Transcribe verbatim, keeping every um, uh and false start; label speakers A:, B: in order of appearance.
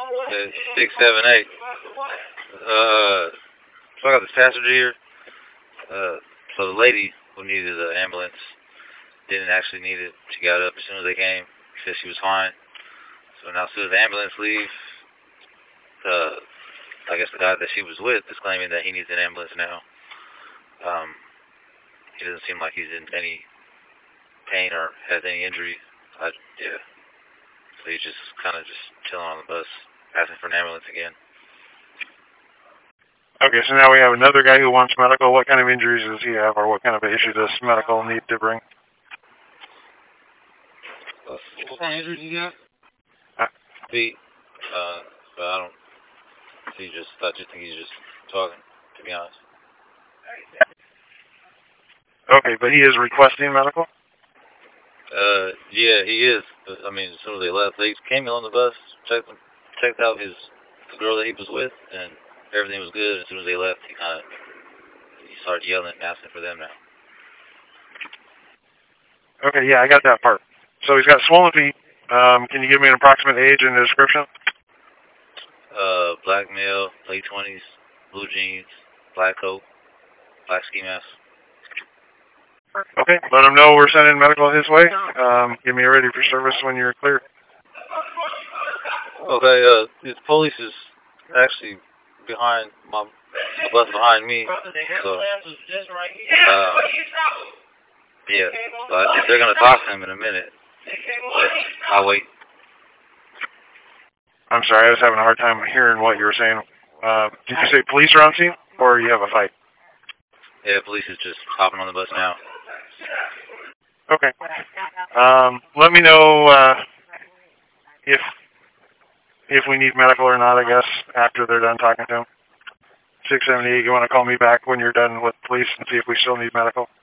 A: Uh, six seven eight. Uh, so I got this passenger here. Uh, so the lady who needed the ambulance didn't actually need it. She got up as soon as they came. She said she was fine. So now as soon as the ambulance leaves, uh, I guess the guy that she was with is claiming that he needs an ambulance now. Um, he doesn't seem like he's in any pain or has any injury. I, yeah. So he's just kind of just chilling on the bus, asking for an ambulance again.
B: Okay, so now we have another guy who wants medical. What kind of injuries does he have, or what kind of issue does medical need to bring?
A: Uh, what kind of injuries you got?
B: Uh,
A: Feet. Uh, but I don't. He just. I just think he's just talking. To be honest.
B: Okay, but he is requesting medical.
A: Uh, yeah, he is. But, I mean, as soon as they left, they came on the bus, checked checked out his the girl that he was with, and everything was good. As soon as they left, he kind of he started yelling and asking for them now.
B: Okay, yeah, I got that part. So he's got swollen feet. Um, can you give me an approximate age and a description?
A: Uh, black male, late twenties, blue jeans, black coat, black ski mask.
B: Okay, let him know we're sending medical his way. Um, give me a ready for service when you're clear.
A: Okay, uh, the police is actually behind my bus behind me, so, uh, yeah, so I think they're gonna talk to him in a minute. I'll wait.
B: I'm sorry, I was having a hard time hearing what you were saying. Uh, did you say police are on scene, or you have a fight?
A: Yeah, police is just hopping on the bus now.
B: Okay. Um, let me know uh, if if we need medical or not, I guess, after they're done talking to him. six seventy-eight, you want to call me back when you're done with police and see if we still need medical?